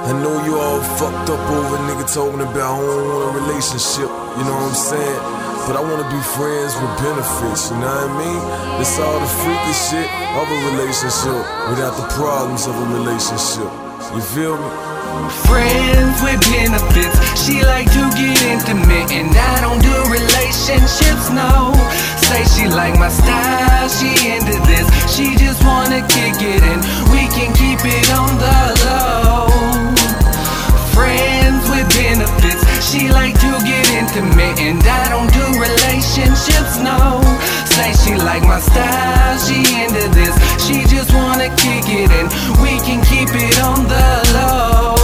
I know you all fucked up over a nigga talking about I don't want a relationship, you know what I'm saying? But I wanna be friends with benefits, you know what I mean? It's all the freaky shit of a relationship without the problems of a relationship. You feel me? Friends with benefits. She like to get intimate, and I don't do relationships, no. Say she like my style, she into this. She just wanna kick it and we can keep it on the low. Friends with benefits. She like to get intimate, and I don't do relationships, no. Say she like my style, she into this. She just wanna kick it and we can keep it on the low.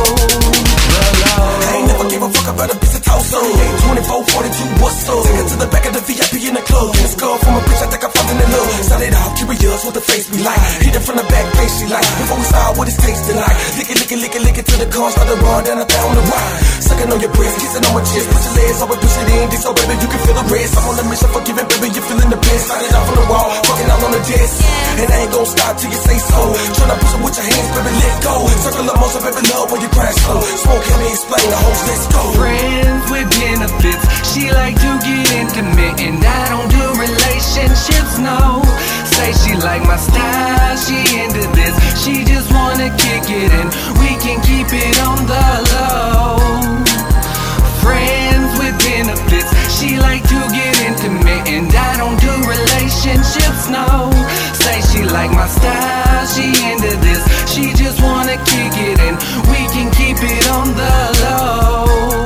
I ain't never gave a fuck about a piece of toast. 24, 42, what's up? Take her to the back of the VIP in the club. Get a skull from a bitch, I think I found in love. Started off curious what the face be like. Hit it from the back, face she like. Before we saw what it's tasting like. Lick it till the car started run down, I found the ride. Sucking on your breast, kissing on my chest. Put your legs over, push it in. This so baby, you can feel the rest. I'm on a mission for giving, baby, you feeling the best. Started off on the wall, fucking out on the desk. And I ain't gon' stop till you say so. Tryna push it with your hands, baby, let go. Circle up most of baby, love when you crash slow. Smoke, help me explain the host, let's go. Friends with benefits. She like to get intimate, and I don't do relationships, no. Say she like my style, she into this. She just wanna kick it and we can keep it on the low. Friends with benefits. She like to get intimate, and I don't do relationships, no. Say she like my style, she into this. She just wanna kick it and we can keep it on the low.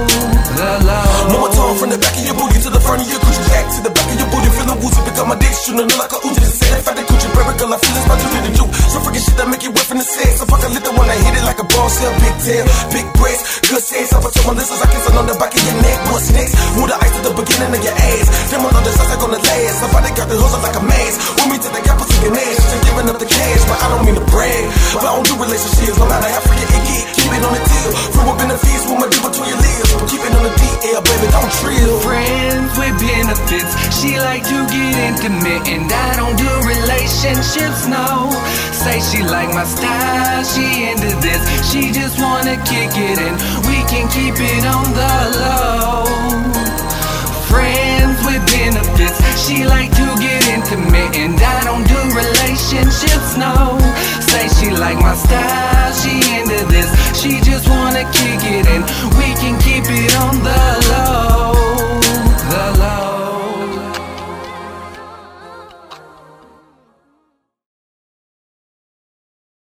No more tongue from the back of your booty to the front of your coochie. Back to the back of your booty, feeling woozy. Pick up my dick, shooting like a Uzi. Say that fat coochie, baby girl, I feel it's about to do. So freaking shit that make you wet from the sex. So fuck a little one, I hit it like a ball cell. Big tail, big breast, good sex. I put your listeners, I kiss on the back of your neck. What's next? Move the ice to the beginning of your ass. Them on the sides, I gonna last. Somebody got the hustle like a mask. With me to the gap, pussy and ass. Just giving up the cash, but I don't mean to brag. But I don't do relationships, no matter how free it get. Keep it on the deal. From what benefits, with my deal between your lips. Keep it on the DL, baby, don't trill. Friends with benefits. She like to get intimate, and I don't do relationships, no. Say she like my style, she into this. She just wanna kick it and we can keep it on the low. Friends with benefits. She like to get intimate, and I don't do relationships, no. Say she like my style, she into this. She just wanna kick it and we can keep it on the low.